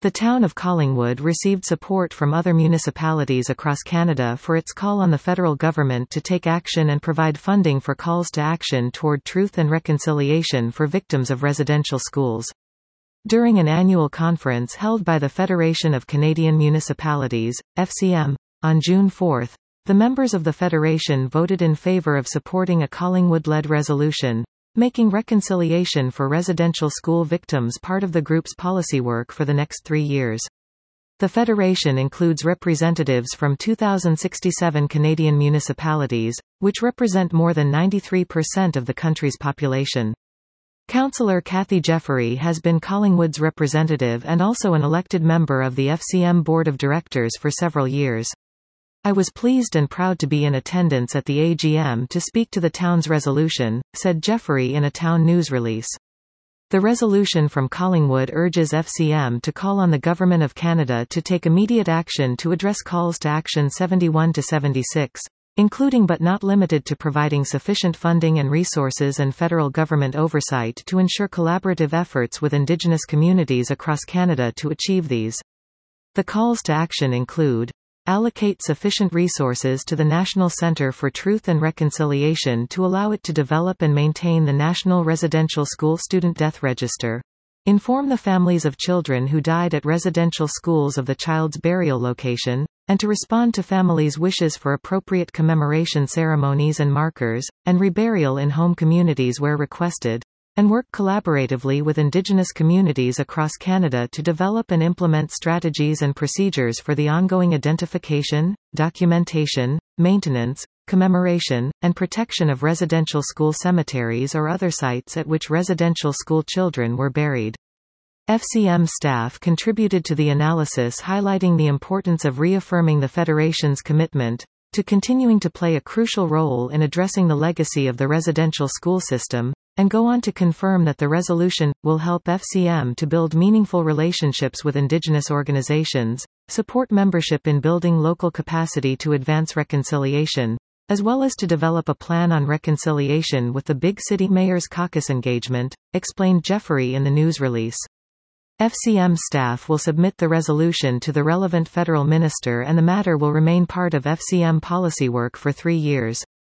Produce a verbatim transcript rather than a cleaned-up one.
The town of Collingwood received support from other municipalities across Canada for its call on the federal government to take action and provide funding for calls to action toward truth and reconciliation for victims of residential schools. During an annual conference held by the Federation of Canadian Municipalities, F C M, on June fourth, the members of the Federation voted in favour of supporting a Collingwood-led resolution, making reconciliation for residential school victims part of the group's policy work for the next three years. The Federation includes representatives from two thousand sixty-seven Canadian municipalities, which represent more than ninety-three percent of the country's population. Councillor Kathy Jeffery has been Collingwood's representative and also an elected member of the F C M Board of Directors for several years. I was pleased and proud to be in attendance at the A G M to speak to the town's resolution, said Jeffery in a town news release. The resolution from Collingwood urges F C M to call on the Government of Canada to take immediate action to address calls to action seventy-one to seventy-six, including but not limited to providing sufficient funding and resources and federal government oversight to ensure collaborative efforts with Indigenous communities across Canada to achieve these. The calls to action include: allocate sufficient resources to the National Centre for Truth and Reconciliation to allow it to develop and maintain the National Residential School Student Death Register. Inform the families of children who died at residential schools of the child's burial location, and to respond to families' wishes for appropriate commemoration ceremonies and markers, and reburial in home communities where requested, and work collaboratively with Indigenous communities across Canada to develop and implement strategies and procedures for the ongoing identification, documentation, maintenance, commemoration, and protection of residential school cemeteries or other sites at which residential school children were buried. F C M staff contributed to the analysis, highlighting the importance of reaffirming the Federation's commitment to continuing to play a crucial role in addressing the legacy of the residential school system, and go on to confirm that the resolution will help F C M to build meaningful relationships with Indigenous organizations, support membership in building local capacity to advance reconciliation, as well as to develop a plan on reconciliation with the Big City Mayors Caucus engagement, explained Jeffery in the news release. F C M staff will submit the resolution to the relevant federal minister and the matter will remain part of F C M policy work for three years.